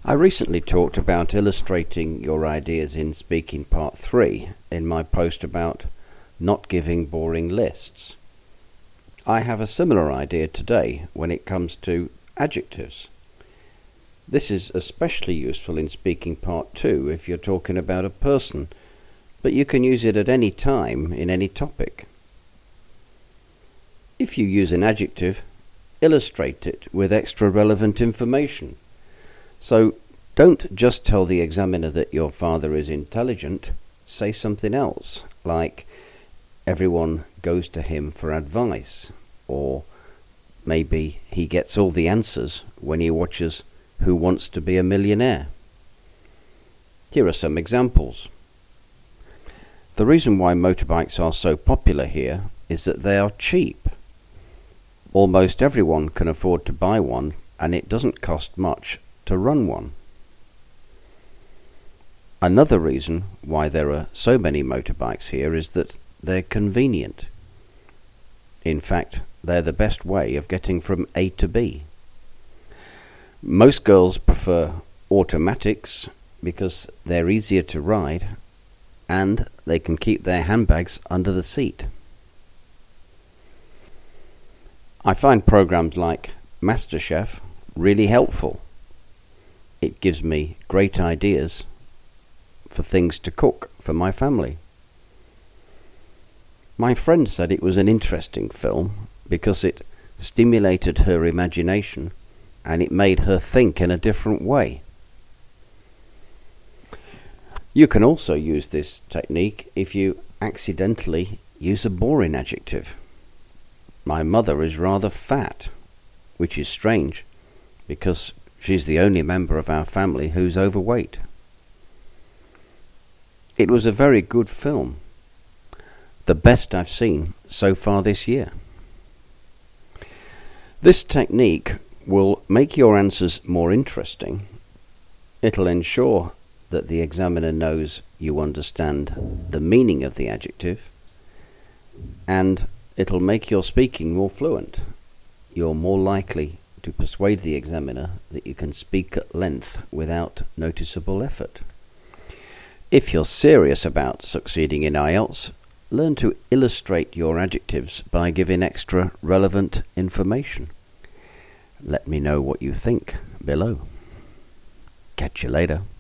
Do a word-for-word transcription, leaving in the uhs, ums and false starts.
I recently talked about illustrating your ideas in Speaking Part three in my post about not giving boring lists. I have a similar idea today when it comes to adjectives. This is especially useful in Speaking Part two if you're talking about a person, but you can use it at any time in any topic. If you use an adjective, illustrate it with extra relevant information. So don't just tell the examiner that your father is intelligent, say something else, like everyone goes to him for advice, or maybe he gets all the answers when he watches Who Wants to Be a Millionaire. Here are some examples. The reason why motorbikes are so popular here is that they are cheap. Almost everyone can afford to buy one, and it doesn't cost much to run one. Another reason why there are so many motorbikes here is that they're convenient. In fact, they're the best way of getting from A to B. Most girls prefer automatics because they're easier to ride and they can keep their handbags under the seat. I find programs like MasterChef really helpful. It gives me great ideas for things to cook for my family. My friend said it was an interesting film because it stimulated her imagination and it made her think in a different way. You can also use this technique if you accidentally use a boring adjective. My mother is rather fat, which is strange because she's the only member of our family who's overweight. It was a very good film, the best I've seen so far this year. This technique will make your answers more interesting. It'll ensure that the examiner knows you understand the meaning of the adjective, and it'll make your speaking more fluent. You're more likely to persuade the examiner that you can speak at length without noticeable effort. If you're serious about succeeding in I E L T S, learn to illustrate your adjectives by giving extra relevant information. Let me know what you think below. Catch you later.